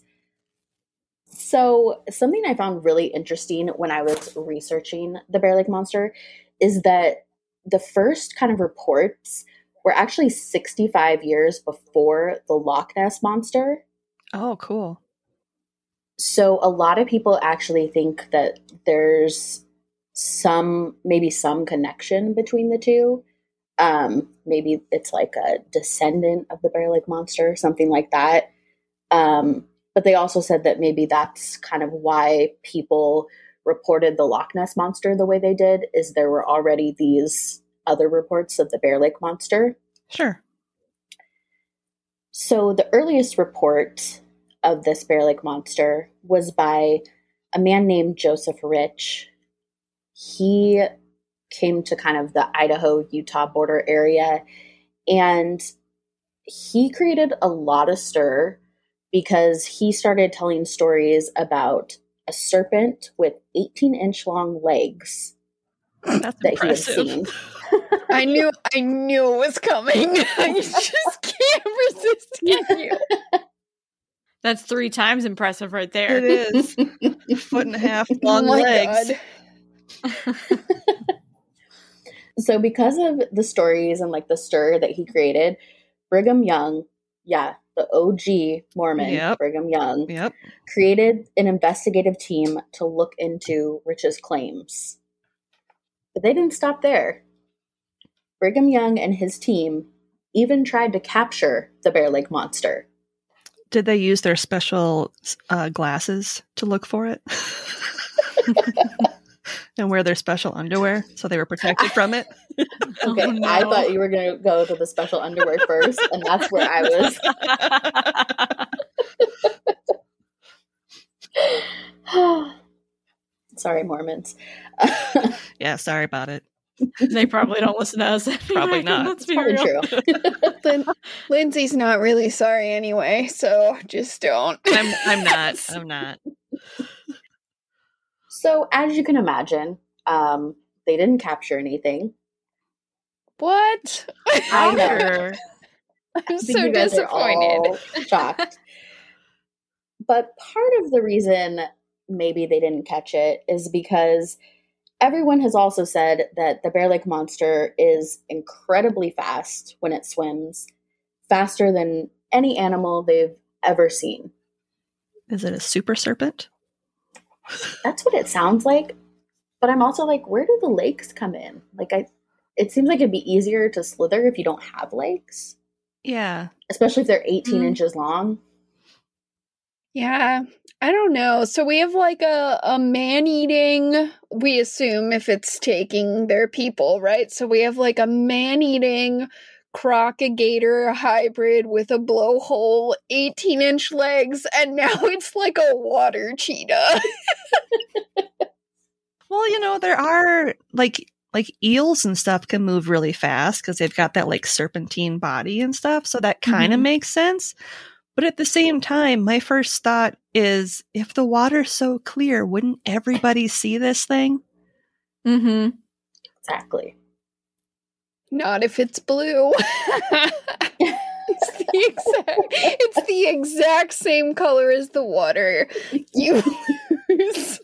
So something I found really interesting when I was researching the Bear Lake Monster is that the first kind of reports were actually sixty-five years before the Loch Ness Monster. Oh, cool. So a lot of people actually think that there's some, maybe some connection between the two. Um, maybe it's like a descendant of the Bear Lake Monster, something like that. Um, but they also said that maybe that's kind of why people reported the Loch Ness Monster the way they did, is there were already these other reports of the Bear Lake Monster. Sure. So the earliest report of this Bear Lake Monster was by a man named Joseph Rich. He came to kind of the Idaho-Utah border area, and he created a lot of stir because he started telling stories about a serpent with eighteen-inch long legs That's that impressive. he had seen. I knew I knew it was coming. I just can't resist you. That's three times impressive right there. It is. A foot and a half long Oh my legs. God. So because of the stories and like the stir that he created, Brigham Young, yeah, the O G Mormon, Yep. Brigham Young, Yep. created an investigative team to look into Rich's claims. But they didn't stop there. Brigham Young and his team even tried to capture the Bear Lake Monster. Did they use their special uh, glasses to look for it? And wear their special underwear so they were protected from it? Okay, Oh, no. I thought you were going to go to the special underwear first, and that's where I was. Sorry, Mormons. Yeah, sorry about it. They probably don't listen to us. Anyway. Probably not. Let's It's be probably real. true. Lin- Lindsay's not really sorry anyway, so just don't. I'm I'm not. I'm not. So, as you can imagine, um, they didn't capture anything. What? I know. Sure. I'm I think so you guys are disappointed. all shocked. But part of the reason maybe they didn't catch it is because everyone has also said that the Bear Lake Monster is incredibly fast when it swims, faster than any animal they've ever seen. Is it a super serpent? That's what it sounds like. But I'm also like, where do the legs come in? Like, I, it seems like it'd be easier to slither if you don't have legs. Yeah. especially if they're eighteen Mm. inches long. Yeah, I don't know. So we have like a, a man-eating, we assume if it's taking their people, right? So we have like a man-eating crocagator hybrid with a blowhole, eighteen-inch legs, and now it's like a water cheetah. Well, you know, there are like like eels and stuff can move really fast because they've got that like serpentine body and stuff. So that kind of Mhm. makes sense. But at the same time, my first thought is if the water's so clear, wouldn't everybody see this thing? Mm-hmm. Exactly. Not if it's blue. It's the exact it's the exact same color as the water. You lose.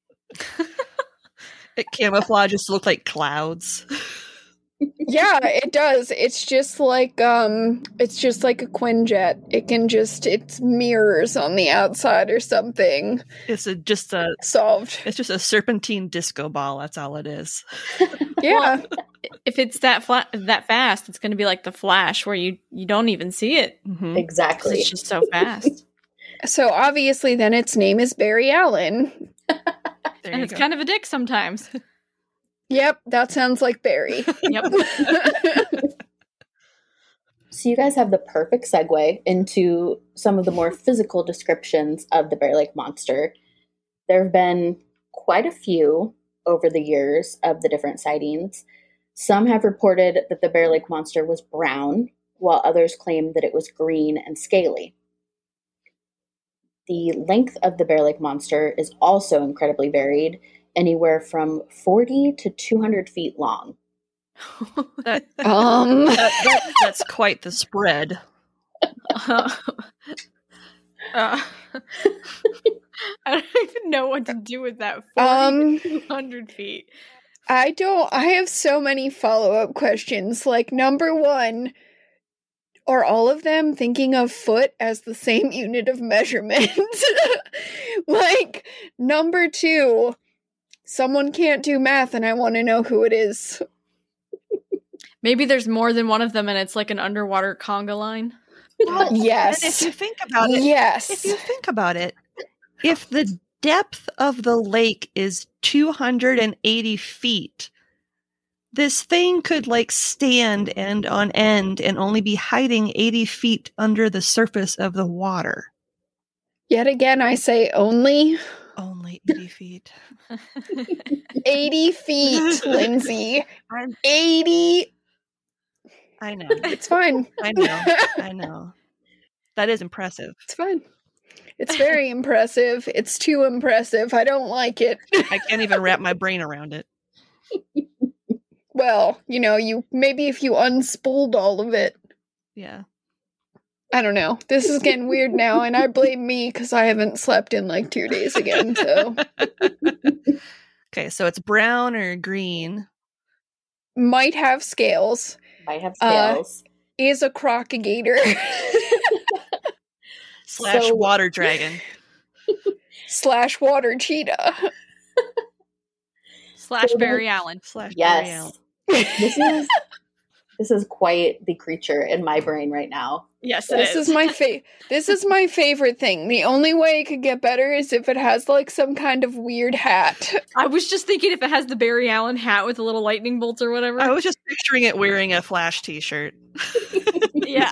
It camouflages to look like clouds. Yeah, it does. It's just like um it's just like a Quinjet. It can just it's mirrors on the outside or something. It's a, just a Solved. it's just a serpentine disco ball. That's all it is. Yeah. If it's that fla- that fast, it's going to be like the Flash, where you you don't even see it Mhm. 'cause Exactly. it's just so fast, So obviously then its name is Barry Allen. There and you it's go. kind of a dick sometimes. Yep, that sounds like Barry. Yep. So you guys have the perfect segue into some of the more physical descriptions of the Bear Lake Monster. There have been quite a few over the years of the different sightings. Some have reported that the Bear Lake Monster was brown, while others claim that it was green and scaly. The length of the Bear Lake Monster is also incredibly varied, anywhere from forty to two hundred feet long. That, um that, that- that's quite the spread. Uh, uh, I don't even know what to do with that. forty Um, to two hundred feet. I don't I have so many follow-up questions. Like number one, are all of them thinking of foot as the same unit of measurement? Like number two, someone can't do math and I want to know who it is. Maybe there's more than one of them, and it's like an underwater conga line. Well, Yes. And if you think about it, Yes. if you think about it, if the depth of the lake is two hundred eighty feet, this thing could like stand end on end and only be hiding eighty feet under the surface of the water. Yet again, I say only Only eighty feet. eighty feet, Lindsay. I'm- eighty. I know. It's fine. I know. I know. That is impressive. It's fine. It's very impressive. It's too impressive. I don't like it. I can't even wrap my brain around it. Well, you know, you maybe if you unspooled all of it. Yeah. I don't know. This is getting weird now, and I blame me because I haven't slept in like two days again. So Okay, so it's brown or green. might have scales. Might have Uh, scales. Is a crocagator Slash So- water dragon. slash water cheetah. Slash So Barry Allen. Slash Barry Allen. yes. This is this is quite the creature in my brain right now. Yes, it This is my fa- This is my favorite thing. The only way it could get better is if it has like some kind of weird hat. I was just thinking if it has the Barry Allen hat with the little lightning bolts or whatever. I was just picturing it wearing a Flash t-shirt. Yeah.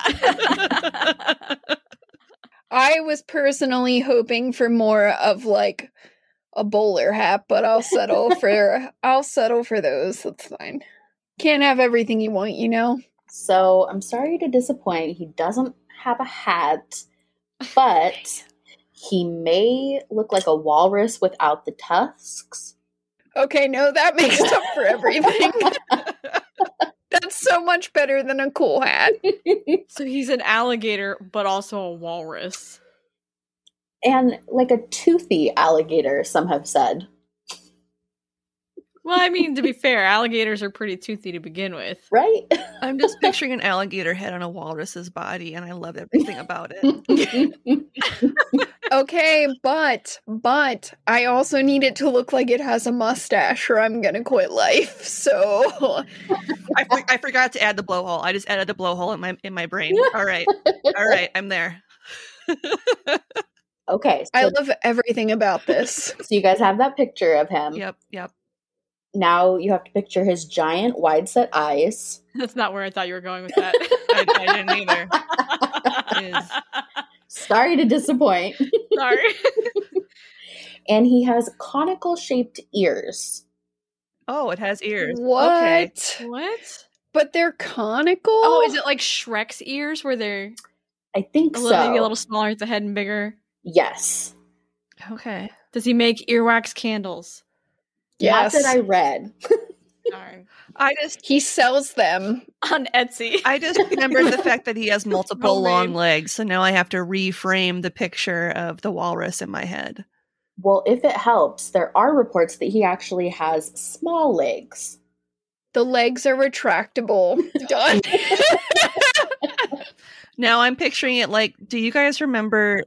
I was personally hoping for more of like a bowler hat, but I'll settle for I'll settle for those. That's fine. Can't have everything you want, you know. So I'm sorry to disappoint. He doesn't have a hat, but he may look like a walrus without the tusks. Okay, no, that makes up for everything. That's so much better than a cool hat. So he's an alligator, but also a walrus. And like a toothy alligator, some have said. Well, I mean, to be fair, alligators are pretty toothy to begin with. Right? I'm just picturing an alligator head on a walrus's body, and I love everything about it. Okay, but but I also need it to look like it has a mustache, or I'm gonna quit life. So I, for- I forgot to add the blowhole. I just added the blowhole in my in my brain. All right, all right, I'm there. Okay, so, I love everything about this. so you guys have that picture of him. Yep, yep. Now you have to picture his giant, wide-set eyes. That's not where I thought you were going with that. I, I didn't either. Is- Sorry to disappoint. Sorry. And he has conical-shaped ears. Oh, it has ears. What? Okay. What? But they're conical? Oh, is it like Shrek's ears where they're I think a so. little, maybe a little smaller at the head and bigger? Yes. Okay. Does he make earwax candles? Yes. Not that I read. Darn. I just He sells them. On Etsy. I just remembered the fact that he has multiple Homemade. long legs, so now I have to reframe the picture of the walrus in my head. Well, if it helps, there are reports that he actually has small legs. The legs are retractable. Done. Now I'm picturing it like, do you guys remember?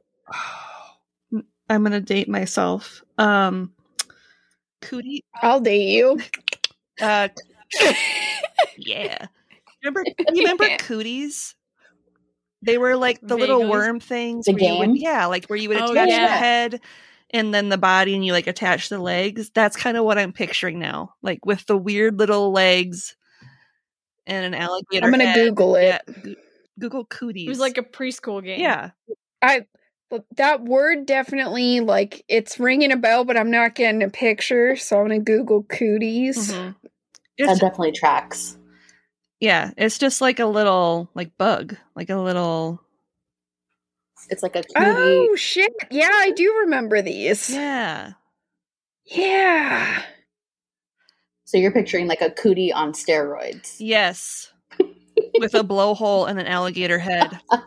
I'm gonna date myself. Um, Cootie. I'll date you. Uh, yeah. Remember? You remember cooties? They were like the little Vaguely. worm things. The where you would- game? yeah, like where you would Oh, attach yeah. the head and then the body, and you like attach the legs. That's kind of what I'm picturing now, like with the weird little legs and an alligator. I'm gonna head. Google it. Yeah, Go- Google cooties. It was like a preschool game. yeah. I but that word definitely like it's ringing a bell, but I'm not getting a picture, so I'm gonna Google cooties. Mhm. That It's, definitely tracks. yeah, it's just like a little like bug, like a little It's like a cutie. Oh shit! Yeah, I do remember these. yeah. Yeah. So you're picturing like a cootie on steroids. Yes. With a blowhole and an alligator head Oh,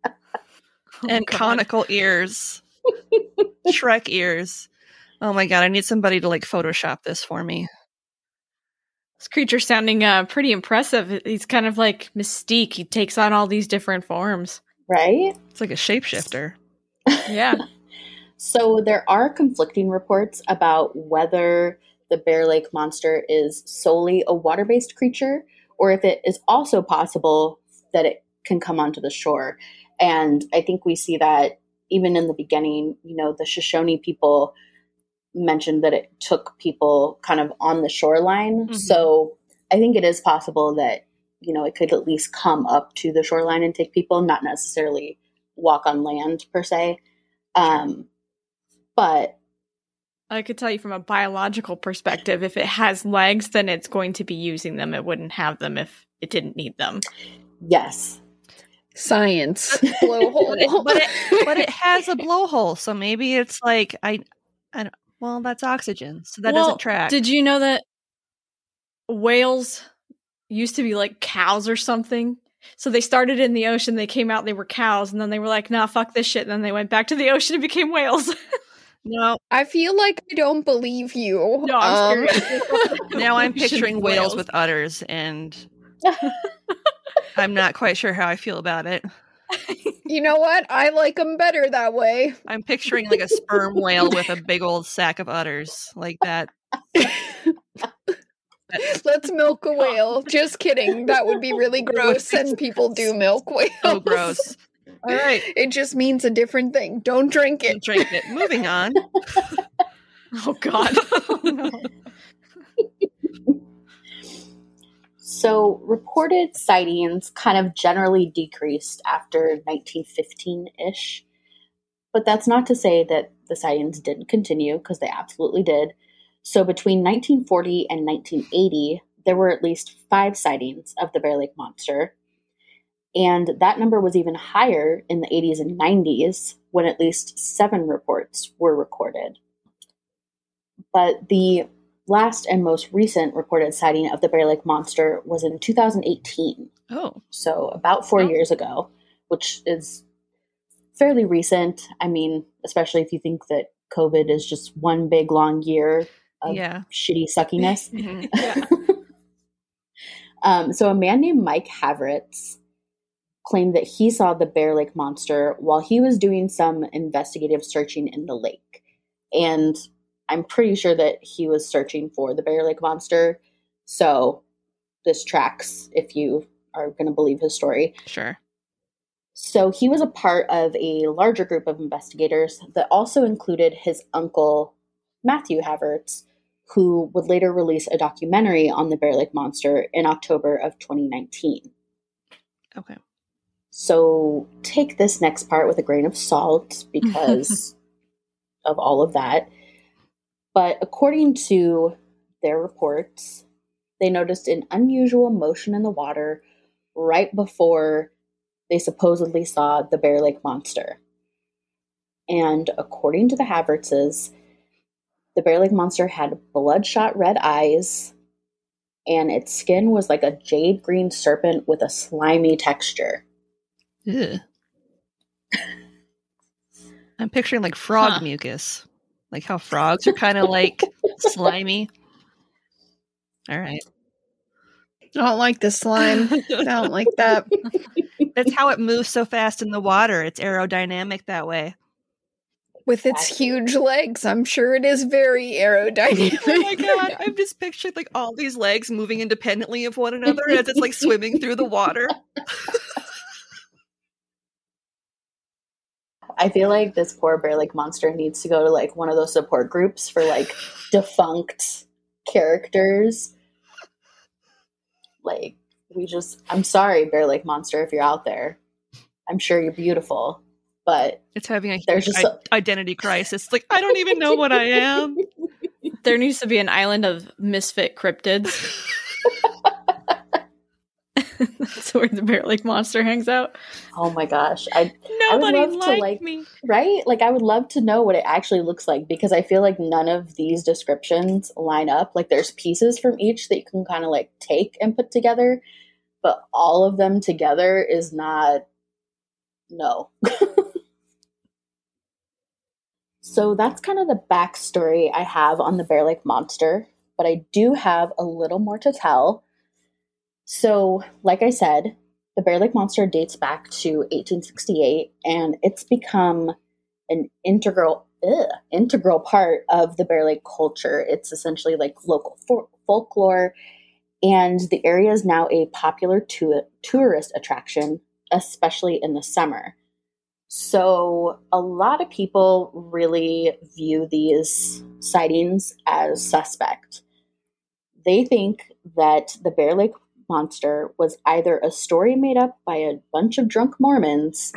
and God. conical ears. Shrek ears. Oh my god, I need somebody to like Photoshop this for me. This creature's sounding uh, pretty impressive. He's kind of like Mystique. He takes on all these different forms. Right? It's like a shapeshifter. Yeah. So there are conflicting reports about whether the Bear Lake monster is solely a water-based creature or if it is also possible that it can come onto the shore. And I think we see that even in the beginning, you know, the Shoshone people mentioned that it took people kind of on the shoreline. Mhm. So I think it is possible that, you know, it could at least come up to the shoreline and take people, not necessarily walk on land per se. Um, but I could tell you from a biological perspective, if it has legs, then it's going to be using them. It wouldn't have them if it didn't need them. yes, Science. But it, Blowhole. but it but it has a blowhole, so maybe it's like I I don't, well, that's oxygen, so that Well, doesn't track. Did you know that whales used to be like cows or something? So they started in the ocean, they came out, they were cows, and then they were like, nah, fuck this shit. And then they went back to the ocean and became whales. No, I feel like I don't believe you. No, I'm Um, serious. now I'm Ocean picturing whales whales. with udders, and I'm not quite sure how I feel about it. You know what? I like them better that way. I'm picturing like a sperm whale with a big old sack of udders, like that. Let's milk a whale. Just kidding. That would be really gross, and people do milk whales. Oh, gross. All right, It just means a different thing. Don't drink it. don't drink it. Moving on. Oh, God. So reported sightings kind of generally decreased after nineteen fifteen-ish. But that's not to say that the sightings didn't continue, because they absolutely did. So between nineteen forty and nineteen eighty, there were at least five sightings of the Bear Lake monster. And that number was even higher in the eighties and nineties, when at least seven reports were recorded. But the last and most recent reported sighting of the Bear Lake monster was in two thousand eighteen, Oh, so about four Oh. years ago, which is fairly recent. I mean, especially if you think that COVID is just one big long year of yeah. shitty suckiness. Mhm. Yeah. um, so a man named Mike Havertz claimed that he saw the Bear Lake Monster while he was doing some investigative searching in the lake. And I'm pretty sure that he was searching for the Bear Lake Monster. So this tracks if you are going to believe his story. Sure. So he was a part of a larger group of investigators that also included his uncle, Matthew Havertz, who would later release a documentary on the Bear Lake Monster in October of twenty nineteen. Okay. So take this next part with a grain of salt because of all of that. But according to their reports, they noticed an unusual motion in the water right before they supposedly saw the Bear Lake Monster. And according to the Havertzes, the Bear Lake Monster had bloodshot red eyes, and its skin was like a jade green serpent with a slimy texture. Ew. I'm picturing like frog Huh. mucus. Like how frogs are kind of like slimy. All right. I don't like the slime. I don't like that. That's how it moves so fast in the water. It's aerodynamic that way. With its huge legs, I'm sure it is very aerodynamic. Oh my god, I'm just picturing like all these legs moving independently of one another as it's like swimming through the water. I feel like this poor Bear Lake Monster needs to go to like one of those support groups for like defunct characters. Like, we just, I'm sorry, Bear Lake Monster, if you're out there. I'm sure you're beautiful, but It's having a There's huge just i- identity crisis. Like, I don't even know what I am. There needs to be an island of misfit cryptids. That's where the Bear Lake Monster hangs out. oh my gosh, I Nobody love to, liked like- me. right? Like, I would love to know what it actually looks like because I feel like none of these descriptions line up. Like, there's pieces from each that you can kind of like take and put together, but all of them together is not, no. So that's kind of the backstory I have on the Bear Lake Monster, but I do have a little more to tell. So, like I said, the Bear Lake Monster dates back to eighteen sixty-eight, and it's become an integral ugh, integral part of the Bear Lake culture. It's essentially like local fo- folklore, and the area is now a popular tu- tourist attraction, especially in the summer. So a lot of people really view these sightings as suspect. They think that the Bear Lake Monster was either a story made up by a bunch of drunk Mormons,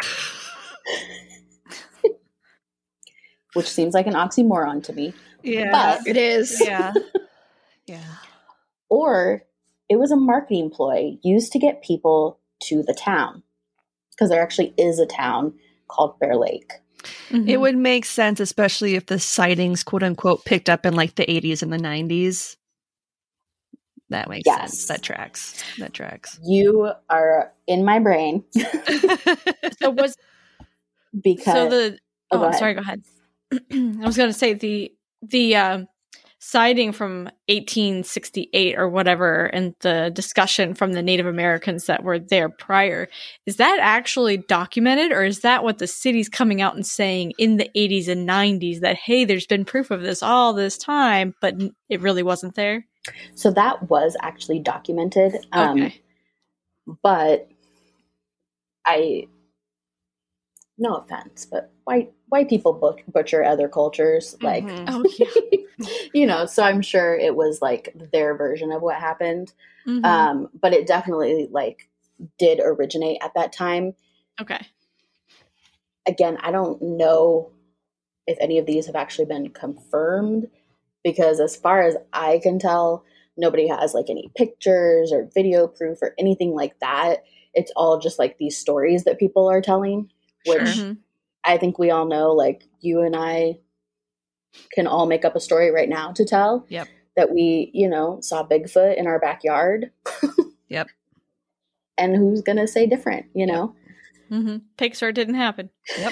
which seems like an oxymoron to me, Yeah. But- It is. yeah. Yeah. or it was a marketing ploy used to get people to the town, because there actually is a town called Bear Lake. Mm-hmm. It would make sense, especially if the sightings, quote unquote, picked up in like the eighties and the nineties. That makes Yes. sense. That tracks. That tracks. You are in my brain So was because so the Oh, oh, go ahead. sorry, go ahead. I was going to say the the um, sighting from eighteen sixty-eight or whatever, and the discussion from the Native Americans that were there prior, is that actually documented, or is that what the city's coming out and saying in the eighties and nineties that hey, there's been proof of this all this time, but n- it really wasn't there? so that was actually documented. Um, Okay. But I, no offense, but white white people but- butcher other cultures, like Mhm. Oh yeah. you know. So I'm sure it was like their version of what happened. Mhm. Um, but it definitely like did originate at that time. Okay. Again, I don't know if any of these have actually been confirmed, because as far as I can tell, nobody has like any pictures or video proof or anything like that. It's all just like these stories that people are telling, which Mhm. I think we all know, like you and I can all make up a story right now to tell. Yep. That we, you know, saw Bigfoot in our backyard. Yep. And who's going to say different, you know? Mhm. Pixar didn't happen. Yep.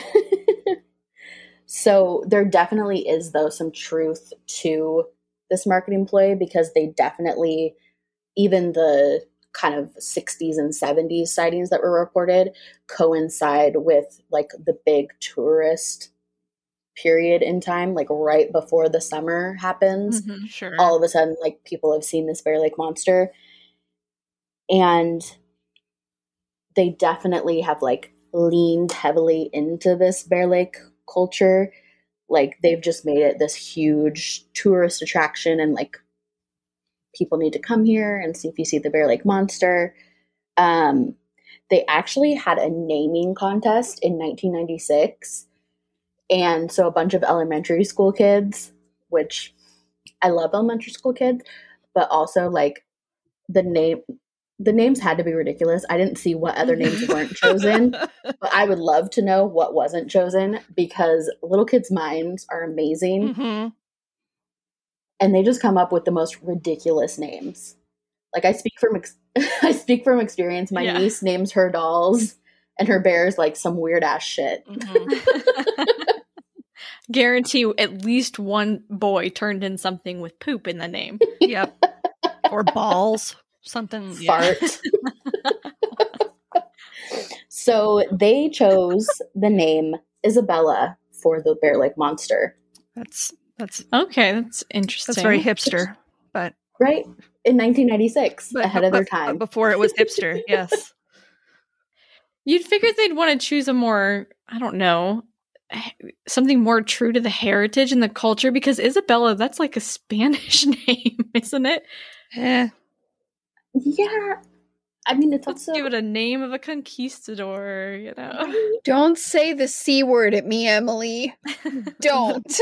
So there definitely is, though, some truth to this marketing play, because they definitely, even the kind of sixties and seventies sightings that were reported coincide with like the big tourist period in time, like right before the summer happens. Mm-hmm, sure. All of a sudden, like people have seen this Bear Lake monster, and they definitely have like leaned heavily into this Bear Lake culture. Like they've just made it this huge tourist attraction, and like people need to come here and see if you see the Bear Lake monster. Um, they actually had a naming contest in nineteen ninety-six. And so a bunch of elementary school kids, which I love elementary school kids, but also like the name, the names had to be ridiculous. I didn't see what other names weren't chosen, but I would love to know what wasn't chosen, because little kids' minds are amazing. Mm-hmm. And they just come up with the most ridiculous names. Like I speak from, ex- I speak from experience. My Yeah. niece names her dolls and her bears like some weird ass shit. Mm-hmm. Guarantee at least one boy turned in something with poop in the name. Yep. Or balls. Something. Yeah. Fart. So they chose the name Isabella for the Bear Lake monster, That's that's Okay, that's interesting. that's very hipster, but, right? In nineteen ninety-six, but ahead of their but- time. but before it was hipster. Yes. You'd figure they'd want to choose a more, I don't know, something more true to the heritage and the culture, because Isabella, that's like a Spanish name, isn't it? Eh. Yeah. I mean, it's Let's also... give it a name of a conquistador, you know? Don't say the C word at me, Emily. Don't.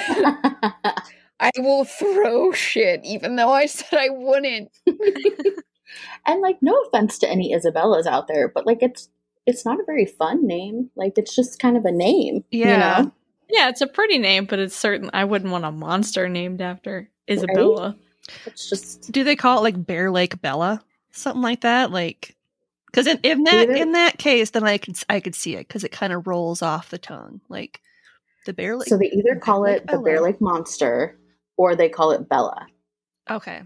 I will throw shit, even though I said I wouldn't. And, like, no offense to any Isabellas out there, but, like, it's it's not a very fun name. Like, it's just kind of a name, Yeah. you know? Yeah, it's a pretty name, but it's certain I wouldn't want a monster named after Isabella. It's just... Do they call it like Bear Lake Bella? Something like that? Like, because in, in that Either- in that case, then I could I could see it, because it kind of rolls off the tongue, like the Bear Lake. So they either call Bear it Lake the Bear Bella. Lake monster, or they call it Bella. Okay.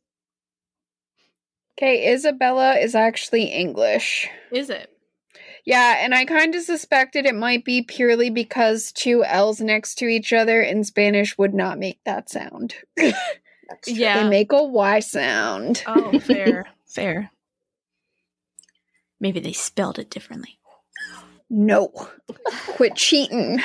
Okay, Isabella is actually English. Is it? Yeah, and I kind of suspected it might be purely because two L's next to each other in Spanish would not make that sound. That's true. Yeah. They make a Y sound. Oh, fair, fair. Maybe they spelled it differently. No. Quit cheating.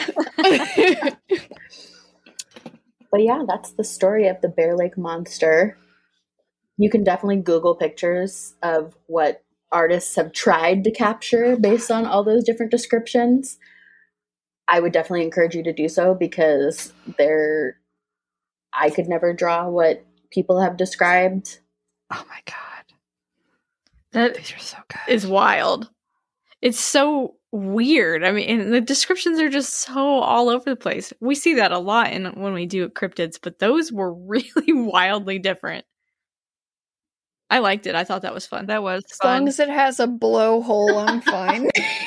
But yeah, that's the story of the Bear Lake monster. You can definitely Google pictures of what artists have tried to capture based on all those different descriptions. I would definitely encourage you to do so, because they're, I could never draw what people have described. Oh my god, That these are so good. is wild. It's so weird. I mean, and the descriptions are just so all over the place. We see that a lot in when we do cryptids, but those were really wildly different. I liked it. I thought that was fun. That was As fun. long as it has a blowhole, I'm fine.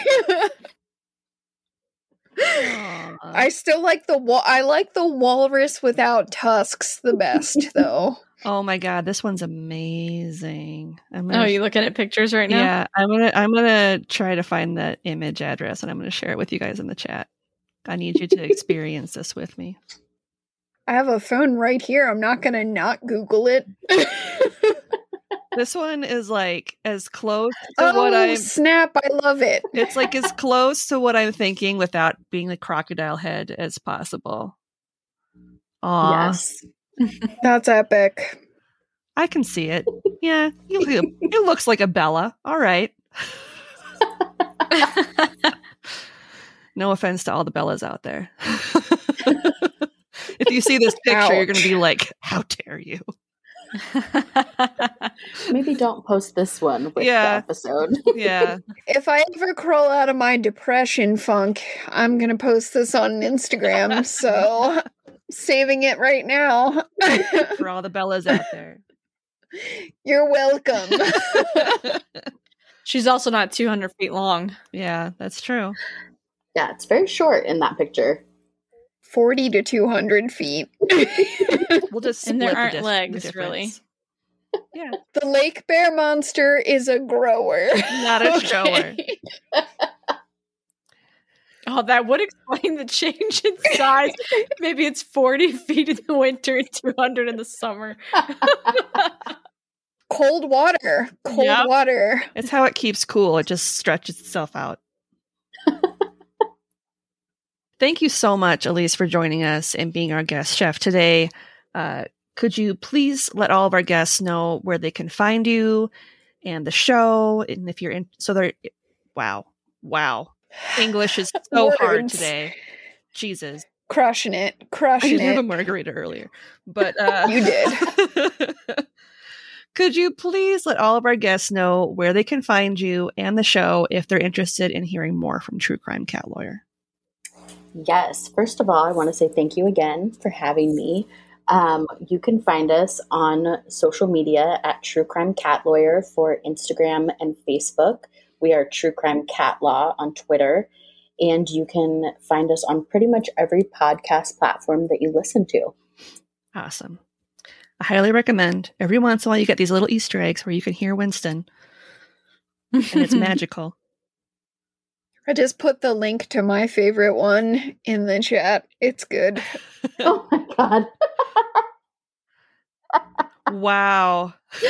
Aw. I still like the wa- I like the walrus without tusks the best, though. Oh my god, this one's amazing. I'm gonna Oh, you looking at pictures right now? Yeah, I'm gonna I'm gonna try to find that image address, and I'm gonna share it with you guys in the chat. I need you to experience this with me. I have a phone right here. I'm not gonna not Google it. This one is like as close to Oh what I'm. snap! I love it. It's like as close to what I'm thinking without being the crocodile head as possible. Aw, Yes. That's epic. I can see it. Yeah, you look- it looks like a Bella. All right. No offense to all the Bellas out there. If you see this picture, you're going to Ouch. be like, "How dare you?" Maybe don't post this one with Yeah. the episode. Yeah. If I ever crawl out of my depression funk, I'm gonna post this on Instagram. So, saving it right now. For all the Bellas out there. You're welcome. She's also not two hundred feet long. Yeah, that's true. Yeah, it's very short in that picture. forty to two hundred feet. We'll just And there split the aren't dis- the legs, really. difference. Yeah. The lake bear monster is a grower. Not a shower. Oh, that would explain the change in size. Maybe it's forty feet in the winter and two hundred in the summer. Cold water. Cold Yep. water. It's how it keeps cool. It just stretches itself out. Thank you so much, Elise, for joining us and being our guest chef today. Uh, could you please let all of our guests know where they can find you and the show? And if you're in, so they're, wow, wow. English is so hard Words. today. Jesus. Crushing it. I Crushing didn't have a it. margarita earlier, but uh, You did. Could you please let all of our guests know where they can find you and the show if they're interested in hearing more from True Crime Cat Lawyer? Yes. First of all, I want to say thank you again for having me. Um, you can find us on social media at True Crime Cat Lawyer for Instagram and Facebook. We are True Crime Cat Law on Twitter. And you can find us on pretty much every podcast platform that you listen to. Awesome. I highly recommend. Every once in a while you get these little Easter eggs where you can hear Winston. And it's magical. I just put the link to my favorite one in the chat. It's good. Oh my God. Wow.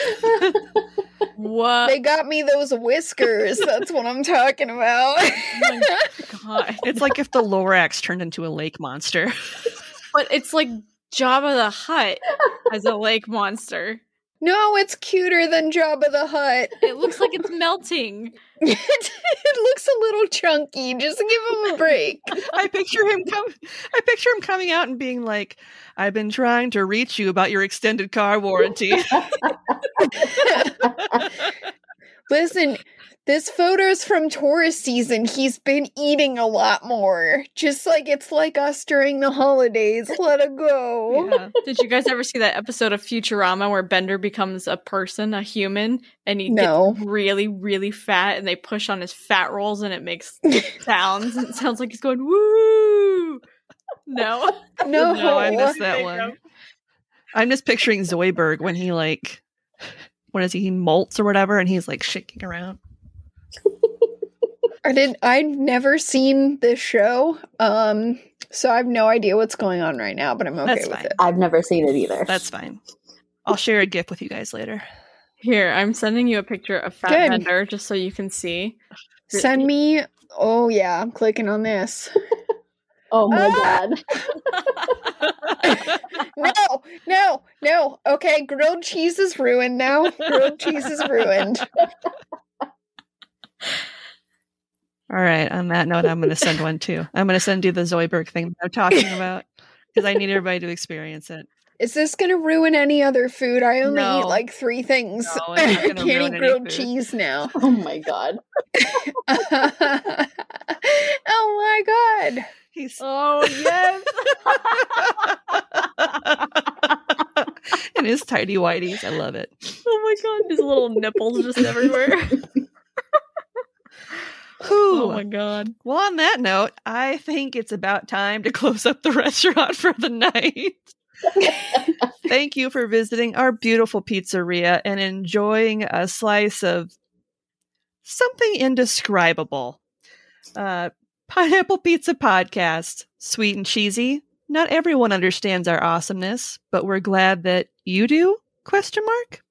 What? They got me those whiskers. That's what I'm talking about. Oh my God. It's like if the Lorax turned into a lake monster. But it's like Jabba the Hutt as a lake monster. No, it's cuter than Jabba the Hutt. It looks like it's melting. It looks a little chunky. Just give him a break. I picture him come I picture him coming out and being like, I've been trying to reach you about your extended car warranty. Listen, this photo's from tourist season. He's been eating a lot more. Just like it's like us during the holidays. Let it go. Yeah. Did you guys ever see that episode of Futurama where Bender becomes a person, a human, and he No. gets really, really fat and they push on his fat rolls and it makes sounds and it sounds like he's going, woo! No. No, No, I missed that There you one. go. I'm just picturing Zoidberg when he like what is he, he molts or whatever and he's like shaking around. I didn't. I've never seen this show, um, so I have no idea what's going on right now. But I'm okay That's with fine. it. I've never seen it either. That's fine. I'll share a GIF with you guys later. Here, I'm sending you a picture of Fat Good. Bender just so you can see. Send me. Oh yeah, I'm clicking on this. Oh my Ah! God. No, no, no. Okay, grilled cheese is ruined now. Grilled cheese is ruined. All right. On that note, I'm going to send one too. I'm going to send you the Zoidberg thing that I'm talking about because I need everybody to experience it. Is this going to ruin any other food? I only No. eat like three things. No, it's not I gonna can't ruin eat any grilled food. cheese now. Oh my God. Oh my god. He's Oh, yes. in his tidy whities. I love it. Oh my God. His little nipples just everywhere. Whew. Oh my God. Well, on that note, I think it's about time to close up the restaurant for the night. Thank you for visiting our beautiful pizzeria and enjoying a slice of something indescribable. Uh, Pineapple Pizza Podcast, sweet and cheesy. Not everyone understands our awesomeness, but we're glad that you do? Question mark.